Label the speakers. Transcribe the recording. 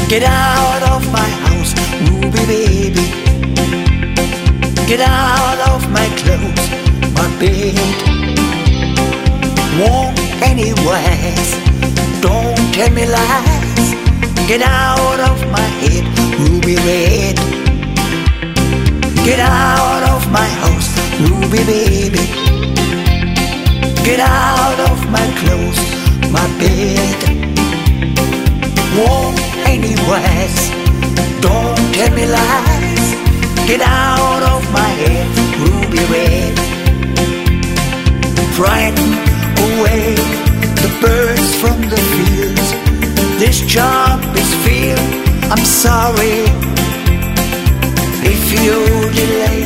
Speaker 1: Get out of my house, Ruby baby. Get out of my clothes, my bed. Walk anywhere, don't tell me lies. Get out of my head, Ruby red. Get out of my house, Ruby baby. Get out of my clothes, my bed. Walk anywhere, don't tell me lies. Get out of my head, Ruby red. Frighten away the birds from the fields. This job is filled, I'm sorry if you delay.